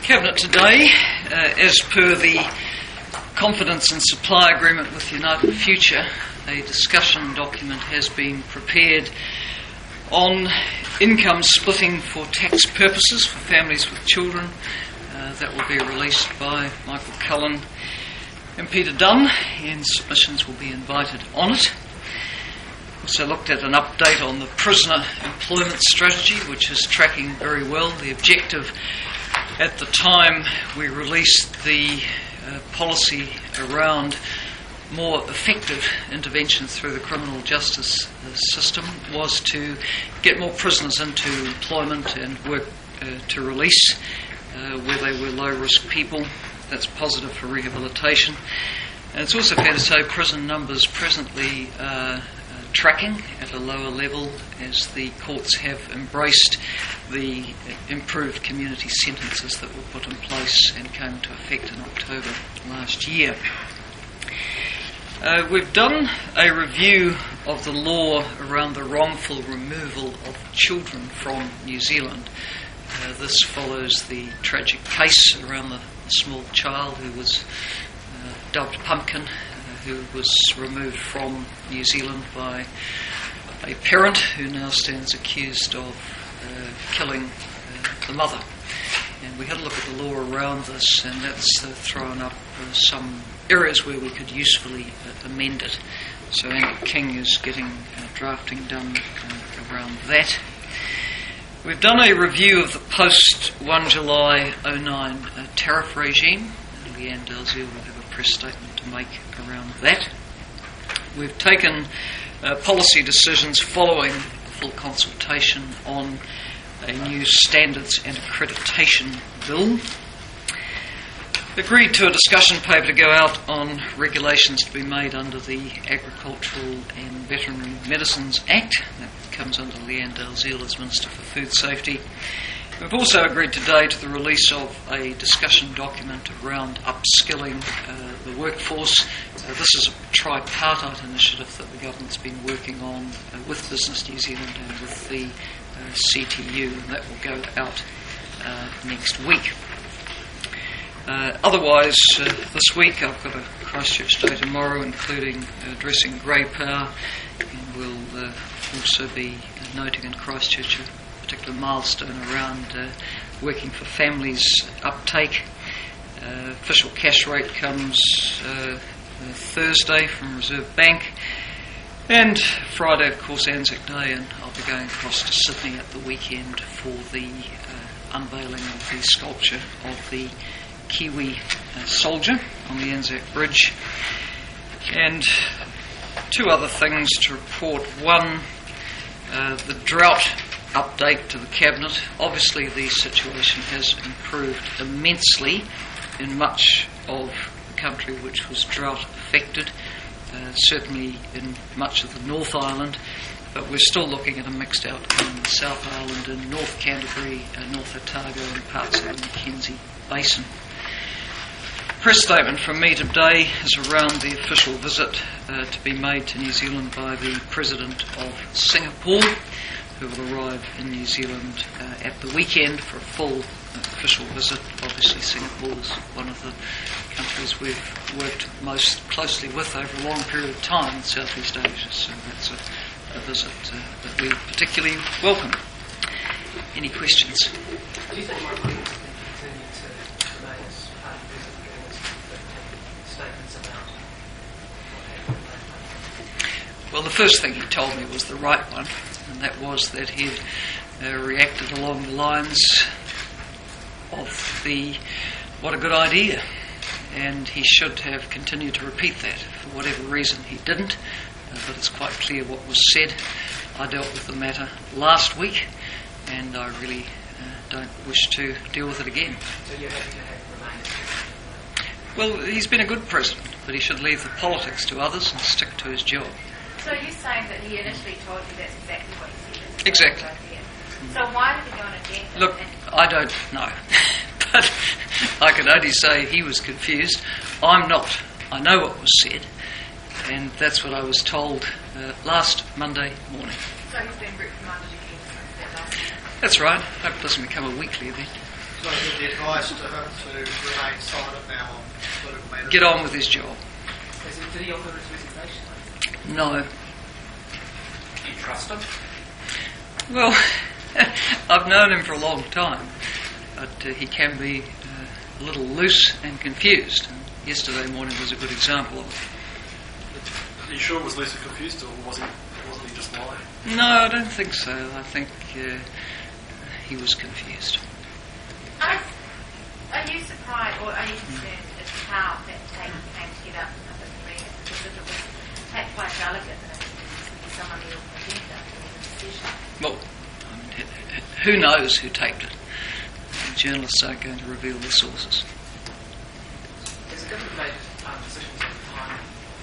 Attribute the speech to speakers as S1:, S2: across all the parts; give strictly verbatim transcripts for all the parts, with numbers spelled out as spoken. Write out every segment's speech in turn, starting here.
S1: Cabinet today, uh, as per the confidence and supply agreement with United Future, a discussion document has been prepared on income splitting for tax purposes for families with children. Uh, that will be released by Michael Cullen and Peter Dunn, and submissions will be invited on it. Also looked at an update on the prisoner employment strategy, which is tracking very well. The objective at the time we released the uh, policy around more effective intervention through the criminal justice uh, system was to get more prisoners into employment and work uh, to release uh, where they were low-risk people. That's positive for rehabilitation. And it's also fair to say prison numbers presently uh, tracking at a lower level as the courts have embraced the improved community sentences that were put in place and came into effect in October last year. Uh, we've done a review of the law around the wrongful removal of children from New Zealand. Uh, this follows the tragic case around the small child who was uh, dubbed Pumpkin, who was removed from New Zealand by a parent who now stands accused of uh, killing uh, the mother. And we had a look at the law around this, and that's uh, thrown up uh, some areas where we could usefully uh, amend it. So Andy King is getting uh, drafting done uh, around that. We've done a review of the post first July oh nine uh, tariff regime. Leanne Dalziel will have a press statement to make around that. We've taken uh, policy decisions following a full consultation on a new standards and accreditation bill. Agreed to a discussion paper to go out on regulations to be made under the Agricultural and Veterinary Medicines Act. That comes under Leanne Dalziel as Minister for Food Safety. We've also agreed today to the release of a discussion document around upskilling uh, the workforce. Uh, this is a tripartite initiative that the government's been working on uh, with Business New Zealand and with the uh, C T U, and that will go out uh, next week. Uh, otherwise, uh, this week I've got a Christchurch Day tomorrow, including uh, addressing grey power, and we'll uh, also be noting in Christchurch a particular milestone around uh, working for families uptake. Uh, official cash rate comes uh, uh, Thursday from Reserve Bank, and Friday, of course, Anzac Day, and I'll be going across to Sydney at the weekend for the uh, unveiling of the sculpture of the Kiwi uh, soldier on the Anzac Bridge. And two other things to report. One, uh, the drought update to the Cabinet. Obviously the situation has improved immensely in much of the country which was drought affected, uh, certainly in much of the North Island, but we're still looking at a mixed outcome in the South Island and North Canterbury, uh, North Otago and parts of the Mackenzie Basin. Press statement from me today is around the official visit uh, to be made to New Zealand by the President of Singapore, who will arrive in New Zealand uh, at the weekend for a full uh, official visit. Obviously Singapore is one of the countries we've worked most closely with over a long period of time in Southeast Asia, so that's a, a visit uh, that we particularly welcome. Any questions?
S2: Do you think Mark Williams can continue to remain as part of the visit and statements about what happened?
S1: Well, the first thing he told me was the right one, and that was that he'd uh, reacted along the lines of the what a good idea, and he should have continued to repeat that. For whatever reason he didn't, uh, but it's quite clear what was said. I dealt with the matter last week, and I really uh, don't wish to deal with it again.
S2: So you're happy to have remained?
S1: Well, he's been a good president, but he should leave the politics to others and stick to his job.
S3: So you're saying that he initially told you that's exactly what he said?
S1: Exactly.
S3: So why did he go on agenda?
S1: Look, I don't know. But I can only say he was confused. I'm not. I know what was said, and that's what I was told uh, last Monday morning.
S3: So he's been reprimanded again since that last year?
S1: That's right. Hope it doesn't become a weekly event.
S4: got to give the advice to her to remain silent now on political matters.
S1: Get on with his job.
S2: Is it, did he offer his resignation?
S1: No.
S2: Do you trust him?
S1: Well, I've known him for a long time, but uh, he can be uh, a little loose and confused. And yesterday morning was a good example of it.
S5: Are you sure it was loose and confused, or wasn't, wasn't he just lying?
S1: No, I don't think so. I think uh, he was confused.
S3: Are, are you surprised or are you concerned as to how that take came together up at the meeting? Because if it was take quite delicate and it was someone on the agenda for the decision.
S1: Well, I mean, who knows who taped it? Journalists aren't going to reveal their sources.
S2: Has the government made um, decisions on time?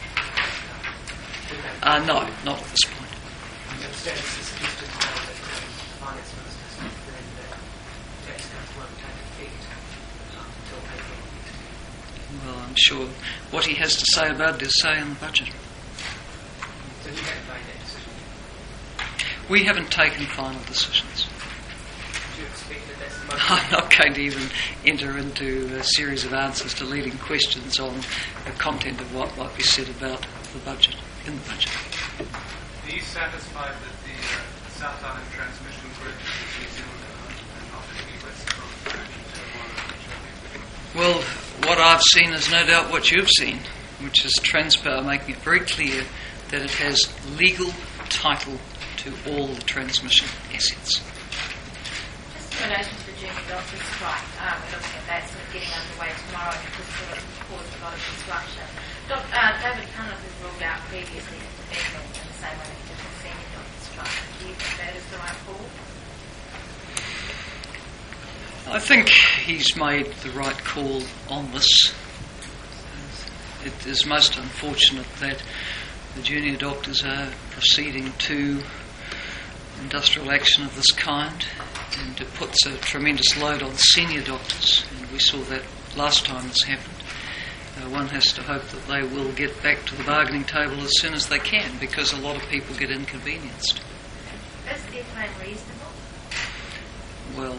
S1: Uh, no, not at this point.
S2: I understand this is used to the that the finance minister is confirmed that tax cuts won't take effect um, until April next year.
S1: Well, I'm sure what he has to say about it is say in the budget.
S2: So you haven't made that decision yet?
S1: We haven't taken final decisions.
S2: Do you expect that that's the most...
S1: I'm not going to even enter into a series of answers to leading questions on the content of what might be said about the budget, in the budget.
S6: Are you satisfied that the uh, South Island transmission grid is New Zealand and not the U S from
S1: Well, what I've seen is no doubt what you've seen, which is Transpower making it very clear that it has legal title to all the transmission assets.
S3: Just in relation to the junior doctor strike, um, we're looking at that sort of getting underway tomorrow and it could sort of cause a lot of disruption. Doc, uh, David Cunliffe has ruled out previously intervention in the same way that he did the senior doctor strike. Do you think that is the right call?
S1: I think he's made the right call on this. It is most unfortunate that the junior doctors are proceeding to industrial action of this kind, and it puts a tremendous load on senior doctors, and we saw that last time this happened. Uh, one has to hope that they will get back to the bargaining table as soon as they can, because a lot of people get inconvenienced.
S3: Is their claim reasonable?
S1: Well,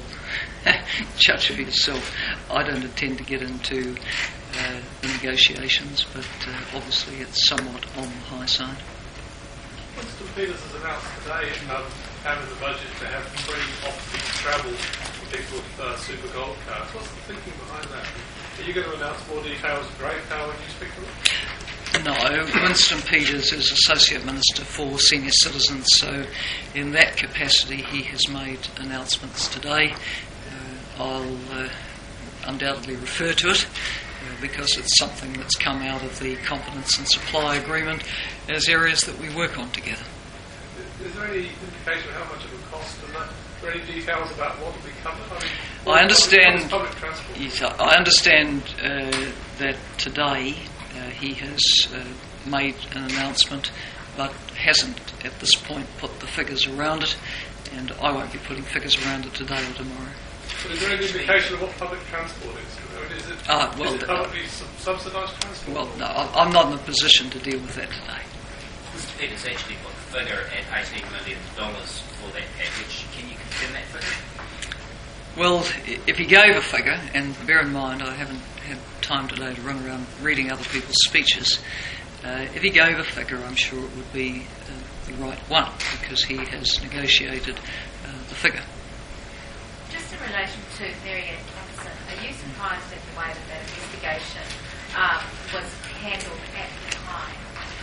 S1: judge for yourself. I don't intend to get into uh, the negotiations, but uh, obviously it's somewhat on the high side.
S5: Winston Peters has announced today um, out of the budget to have free off-peak travel for people with uh, super gold cards. What's the thinking behind that? Are you going to announce more details of Grey Power when you speak to them?
S1: No, Winston Peters is Associate Minister for Senior Citizens, so in that capacity he has made announcements today. Uh, I'll uh, undoubtedly refer to it uh, because it's something that's come out of the Competence and Supply Agreement as areas that we work on together.
S5: Is there any indication of how much it would cost and that? Are there any details about what will be covered? I, mean,
S1: I understand.
S5: Public, public transport?
S1: Yes, I understand uh, that today uh, he has uh, made an announcement, but hasn't at this point put the figures around it, and I won't be putting figures around it today or tomorrow.
S5: But is there any indication of what public transport is? I mean, is it,
S1: Uh, well,
S5: is it publicly sub- subsidised transport?
S1: Well, no, I- I'm not in a position to deal with that today.
S7: Mister Peters actually put the figure at eighteen million dollars for that package. Can you confirm that figure?
S1: Well, i- if he gave a figure, and bear in mind I haven't had time today to run around reading other people's speeches, uh, if he gave a figure I'm sure it would be uh, the right one, because he has negotiated uh, the figure.
S3: Just in relation to Marianne Thompson, are you surprised at the way that that investigation um, was handled at the time?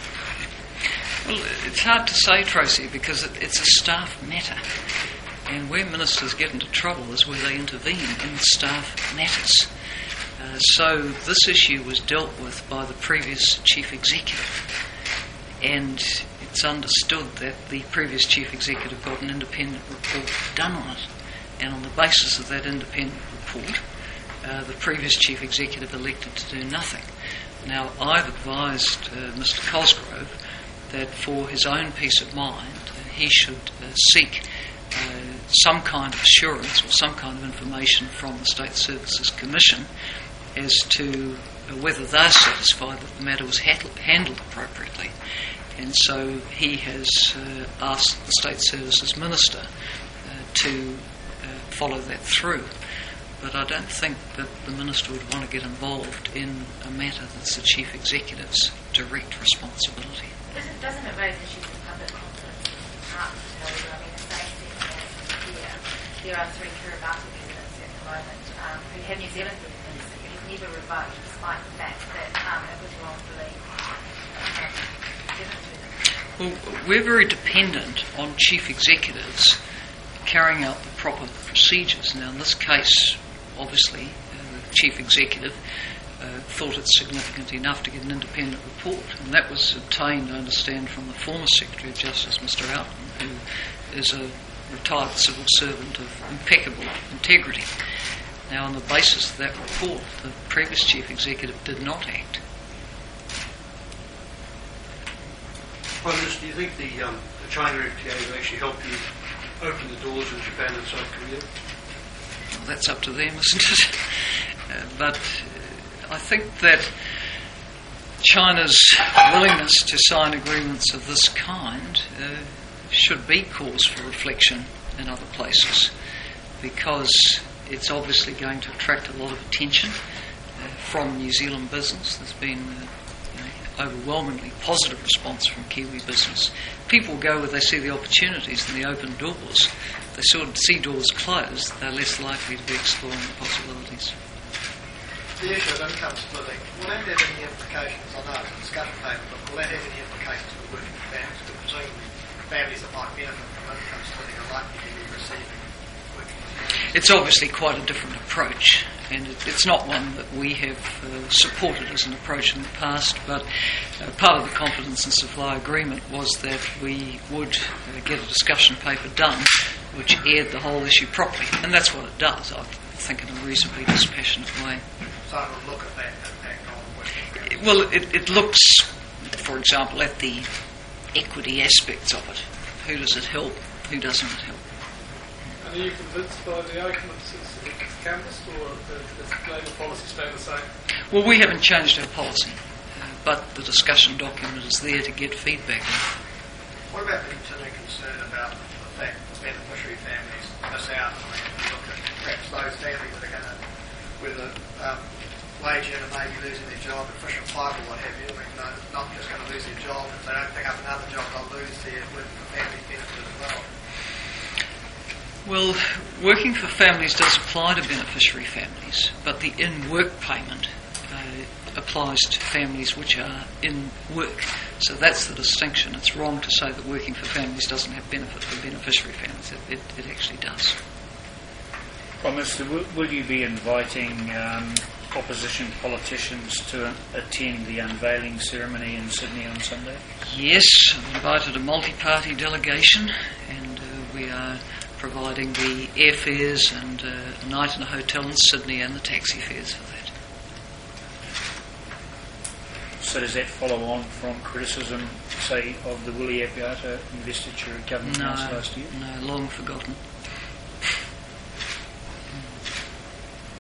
S1: Well, it's hard to say, Tracy, because it, it's a staff matter. And where ministers get into trouble is where they intervene in staff matters. Uh, so this issue was dealt with by the previous chief executive. And it's understood that the previous chief executive got an independent report done on it. And on the basis of that independent report, uh, the previous chief executive elected to do nothing. Now, I've advised uh, Mister Cosgrove that for his own peace of mind, uh, he should uh, seek uh, some kind of assurance or some kind of information from the State Services Commission as to uh, whether they're satisfied that the matter was ha- handled appropriately. And so he has uh, asked the State Services Minister uh, to uh, follow that through. but I don't think that the Minister would want to get involved in a matter that's the Chief Executive's direct responsibility.
S3: Doesn't, doesn't it raise issues of public confidence in the department? I mean, the same thing as here. There are three Kiribati residents at the moment um, who have New Zealand residents that you've never revoked, despite the fact that um, it was wrongfully um, given to them.
S1: Well, we're very dependent on Chief Executives carrying out the proper procedures. Now, in this case, obviously, uh, the Chief Executive uh, thought it significant enough to get an independent report, and that was obtained, I understand, from the former Secretary of Justice, Mister Alton, who is a retired civil servant of impeccable integrity. Now, on the basis of that report, the previous Chief Executive did not act.
S8: Prime Minister, do you think the, um, the China F T A will actually help you open the doors in Japan and South Korea?
S1: Well, that's up to them, isn't it? Uh, but uh, I think that China's willingness to sign agreements of this kind uh, should be cause for reflection in other places, because it's obviously going to attract a lot of attention uh, from New Zealand business. There's been uh, overwhelmingly positive response from Kiwi business. People go where they see the opportunities and the open doors. If they sort of see doors closed, they're less likely to be exploring the possibilities.
S4: The issue of income splitting, will that have any implications? I know it's a discussion paper, but will that have any implications for working families? Because presumably families that might benefit from income splitting are likely to be receiving working families.
S1: It's obviously quite a different approach, and it, it's not one that we have uh, supported as an approach in the past, but uh, part of the confidence and supply agreement was that we would uh, get a discussion paper done which aired the whole issue properly, and that's what it does, I think, in a reasonably dispassionate way.
S4: So it will look at that impact on working families.
S1: Well, it, it looks, for example, at the equity aspects of it. Who does it help? Who doesn't it help?
S5: And are you convinced by the arguments it's canvassed, or does Labour policy stay the same?
S1: Well, we haven't changed our policy, uh, but the discussion document is there to get feedback.
S4: What about the continuing concern about the fact that beneficiary families miss out? I mean, if you look at perhaps those families that are going to, where the um, wage earner may be losing their job at Fish and Pipe or what have you. I mean, they're not just going to lose their job. If they don't pick up another job, they'll lose their working for family benefit as well.
S1: Well, working for families does apply to beneficiary families, but the in-work payment uh, applies to families which are in work. So that's the distinction. It's wrong to say that working for families doesn't have benefit for beneficiary families. It, it, it actually does.
S9: Prime Minister, will, will you be inviting um, opposition politicians to attend the unveiling ceremony in Sydney on Sunday?
S1: Yes, I've invited a multi-party delegation, and uh, we are providing the airfares and uh, a night in a hotel in Sydney and the taxi fares for that.
S9: So does that follow on from criticism, say, of the Willie Apiata investiture at government
S1: No,
S9: House last year?
S1: no, long forgotten.